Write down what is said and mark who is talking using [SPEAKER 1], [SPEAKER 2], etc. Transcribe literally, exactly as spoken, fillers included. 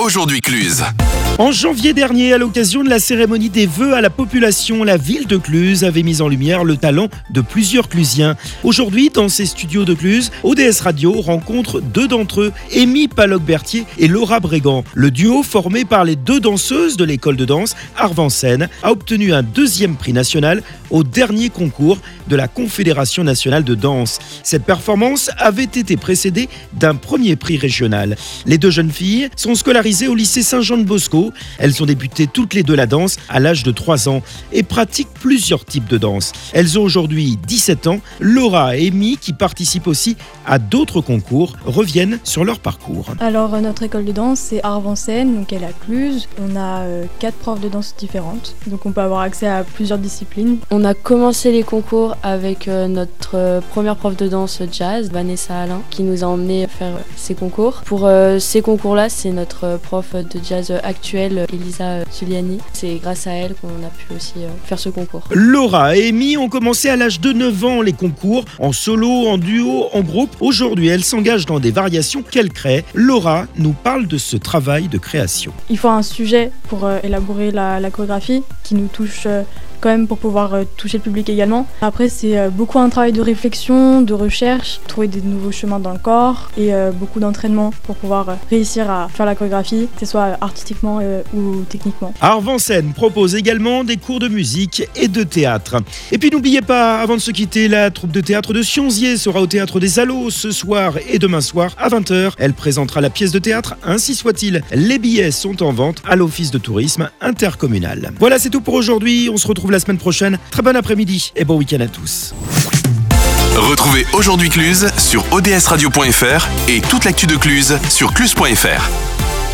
[SPEAKER 1] Aujourd'hui Cluse.
[SPEAKER 2] En janvier dernier, à l'occasion de la cérémonie des vœux à la population, la ville de Cluse avait mis en lumière le talent de plusieurs Clusiens. Aujourd'hui, dans ses studios de Cluse, O D S Radio rencontre deux d'entre eux, Amy Palloc-Berthier et Laura Brégan. Le duo, formé par les deux danseuses de l'école de danse Arvensen, a obtenu un deuxième prix national au dernier concours de la Confédération nationale de danse. Cette performance avait été précédée d'un premier prix régional. Les deux jeunes filles sont scolarisées au lycée Saint-Jean-de-Bosco. Elles ont débuté toutes les deux la danse à l'âge de trois ans et pratiquent plusieurs types de danse. Elles ont aujourd'hui dix-sept ans. Laura et Amy, qui participent aussi à d'autres concours, reviennent sur leur parcours.
[SPEAKER 3] Alors notre école de danse c'est Arvensen, donc elle est à Cluse. On a euh, quatre profs de danse différentes, donc on peut avoir accès à plusieurs disciplines.
[SPEAKER 4] On a commencé les concours avec euh, notre euh, première prof de danse jazz, Vanessa Alain, qui nous a emmenés faire euh, ces concours. Pour euh, ces concours-là, c'est notre euh, prof de jazz actuelle, Elisa Giuliani. C'est grâce à elle qu'on a pu aussi euh, faire ce concours.
[SPEAKER 2] Laura et Amy ont commencé à l'âge de neuf ans les concours, en solo, en duo, en groupe. Aujourd'hui, elles s'engagent dans des variations qu'elles créent. Laura nous parle de ce travail de création.
[SPEAKER 3] Il faut un sujet pour euh, élaborer la, la chorégraphie qui nous touche euh, quand même pour pouvoir euh, toucher le public également. Après, c'est euh, beaucoup un travail de réflexion, de recherche, trouver des nouveaux chemins dans le corps et euh, beaucoup d'entraînement pour pouvoir euh, réussir à faire la chorégraphie, que ce soit artistiquement euh, ou techniquement.
[SPEAKER 2] Arvensen propose également des cours de musique et de théâtre. Et puis n'oubliez pas, avant de se quitter, la troupe de théâtre de Sionzier sera au Théâtre des Allos ce soir et demain soir à vingt heures. Elle présentera la pièce de théâtre Ainsi soit-il. Les billets sont en vente à l'Office de tourisme intercommunal. Voilà, c'est tout pour aujourd'hui. On se retrouve la semaine prochaine. Très bon après-midi et bon week-end à tous.
[SPEAKER 1] Retrouvez Aujourd'hui Cluse sur O D S radio point F R et toute l'actu de Cluse sur cluse point F R.